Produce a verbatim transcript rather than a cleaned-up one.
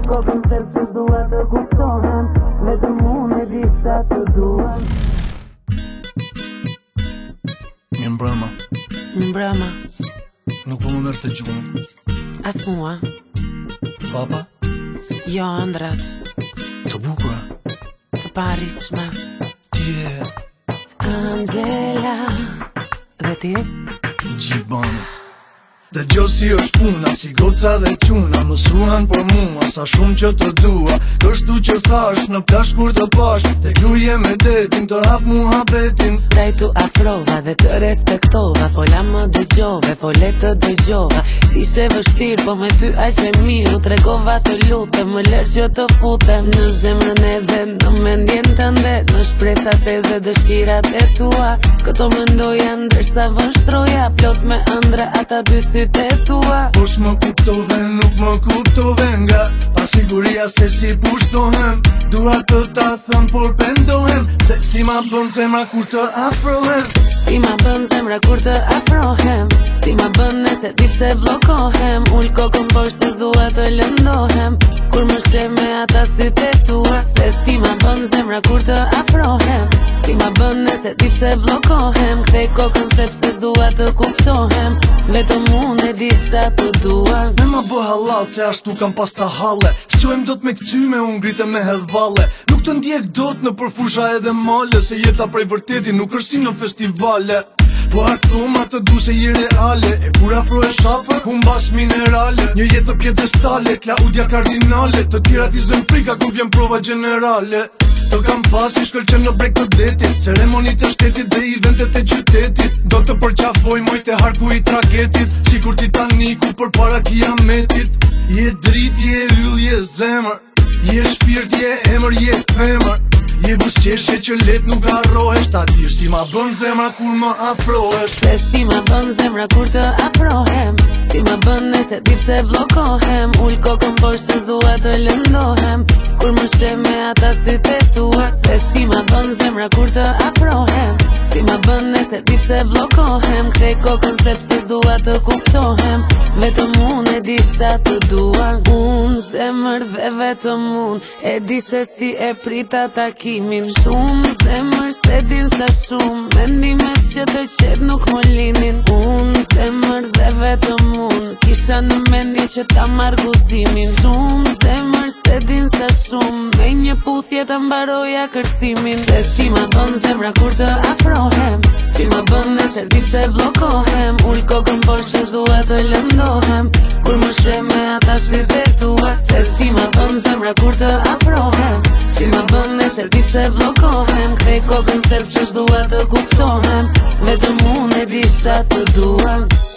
Kthej kokën se që s'dua të kuptohem, vetëm unë e di sa të dua. Mirë mbrëma. Mirë mbrëma. Nuk po më merr të gjumi. As mua. Papa? Jo, ëndrat. Të bukura. Të paritshme. Ti je Angela. Dhe ti? Gjibana. Dhe gjo si është puna, si goca dhe quna, mësuan për mua, sa shumë që të dua. Kështu që thash në plash kur të pash, te kluje me detin, të hap muhabetin. Daj tu afrova dhe të respektova, fola më dëgjove, fole të dëgjova. Si she vështirë, po me ty aq e mirë, u tregova të lutem, më lër që të futem në zemrën e vet, në mendjen tënde, në shpresat e dhe dëshirat e tua. Këto mendoja ndërsa vështroja, plot me ëndra ata dy sy te tua. Po s'më kuptove, nuk më kuptove nga pasiguria se si pushtohem. Dua të ta thëm, por pendohem se si ma bën zemra kur të afrohem. Si ma bën zemra kur të afrohem, si ma bën nëse ti pse blokohem. Ull kokën poshtë se s'dua të lëndohem, kur më she me ata sytë e tua. Se si ma bën zemra kur të afrohem, si ma bën nëse ti pse blokohem. Kthej kokën sepse s'dua të kuptohem, vetëm unë e di sa të dua. Me ma bë halal se ashtu kam pas ca halle, s'qojmë do t'me këtyme unë grite me hedhvalle. Nuk të ndjek dot në përfusha edhe male, se jeta prej vërteti nuk është si në festivale. Po ato ma të du se je reale, e kur afro e shafër, hun bas minerale. Një jetë në pjedestale, Claudia kardinale, të tjera t'i zem frika kur vjen prova generale. Të kam pas i shkëlqen në brek të detit, ceremonit të shtetit dhe eventet e qytetit. Do të përqafoj mojt e harku i tragetit, si kur Titaniku për para kiametit. Je drit, je yll, je zemër, je shpirt, je emër, je femër. Je busqeshe që let nuk harrohesh, ta dirë si ma bën zemra kur më afrohesh. Se si ma bën zemra kur të afrohem, si ma bën nëse ti pse blokohem. Ull kokën poshtë se s'dua të lëndohem, kur më she me ata sytë e tua. Se si ma bën zemra kur të afrohem, si ma bën nëse ti pse blokohem. Kthej kokën sepse s'dua të kuptohem, vetëm unë e di sa të dua. Unë zemër dhe vetëm unë e di se si e prita takimin. Shumë zemër se din sa shumë, mendimet që të qet nuk më linin. Unë zemër dhe vetëm unë kisha në mendje që ta marr guximin. Shumë zemër se din sa shumë, me një puthje të mbaroja kërcimin. Se si ma bën zemra kur të afrohem, si ma bën nëse ti pse blokohem. Ull kokën poshtë se s'dua të lëndohem, kur më she me ata sytë e tua. Se si ma bën zemra kur të afrohem, si ma bën nëse ti pse blokohem. Kthej kokën sepse s'dua të kuptohem, vetëm unë e di sa të dua.